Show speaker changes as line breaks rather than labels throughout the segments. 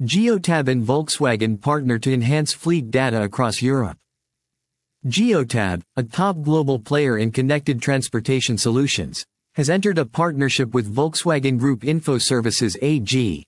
Geotab and Volkswagen partner to enhance fleet data across Europe. Geotab, a top global player in connected transportation solutions, has entered a partnership with Volkswagen Group Info Services AG,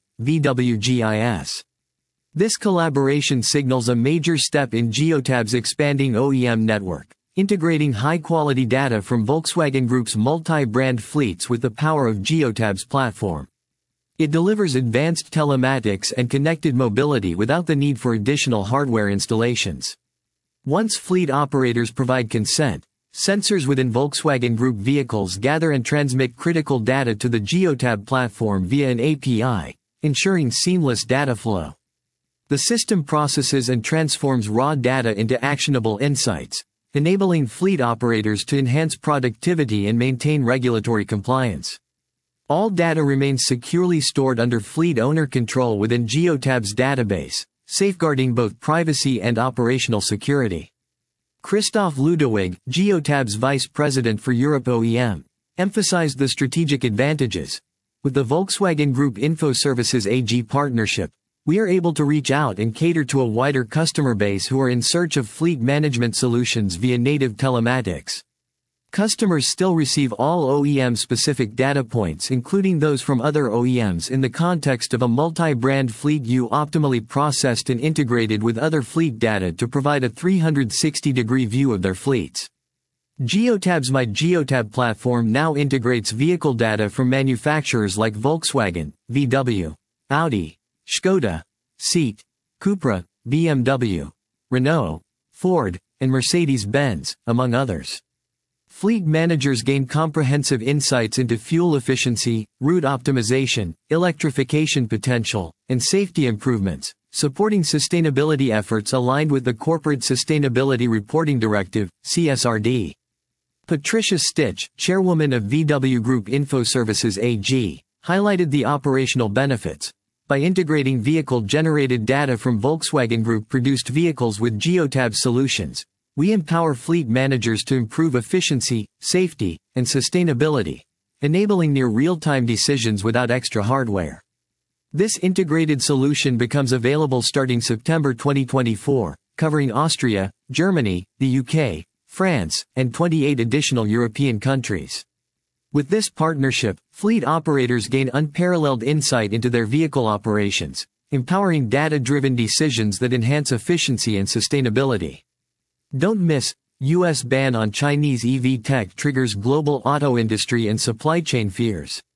VWGIS. This collaboration signals a major step in Geotab's expanding OEM network, integrating high-quality data from Volkswagen Group's multi-brand fleets with the power of Geotab's platform. It delivers advanced telematics and connected mobility without the need for additional hardware installations. Once fleet operators provide consent, sensors within Volkswagen Group vehicles gather and transmit critical data to the Geotab platform via an API, ensuring seamless data flow. The system processes and transforms raw data into actionable insights, enabling fleet operators to enhance productivity and maintain regulatory compliance. All data remains securely stored under fleet owner control within Geotab's database, safeguarding both privacy and operational security. Christoph Ludewig, Geotab's Vice President for Europe OEM, emphasized the strategic advantages. With the Volkswagen Group Info Services AG partnership, we are able to reach out and cater to a wider customer base who are in search of fleet management solutions via native telematics. Customers still receive all OEM-specific data points, including those from other OEMs, in the context of a multi-brand fleet view optimally processed and integrated with other fleet data to provide a 360-degree view of their fleets. Geotab's My Geotab platform now integrates vehicle data from manufacturers like Volkswagen, VW, Audi, Škoda, Seat, Cupra, BMW, Renault, Ford, and Mercedes-Benz, among others. Fleet managers gain comprehensive insights into fuel efficiency, route optimization, electrification potential, and safety improvements, supporting sustainability efforts aligned with the Corporate Sustainability Reporting Directive, CSRD. Patricia Stich, chairwoman of VW Group Info Services AG, highlighted the operational benefits. By integrating vehicle-generated data from Volkswagen Group-produced vehicles with Geotab solutions, we empower fleet managers to improve efficiency, safety, and sustainability, enabling near real-time decisions without extra hardware. This integrated solution becomes available starting September 2024, covering Austria, Germany, the UK, France, and 28 additional European countries. With this partnership, fleet operators gain unparalleled insight into their vehicle operations, empowering data-driven decisions that enhance efficiency and sustainability. Don't miss, U.S. ban on Chinese EV tech triggers global auto industry and supply chain fears.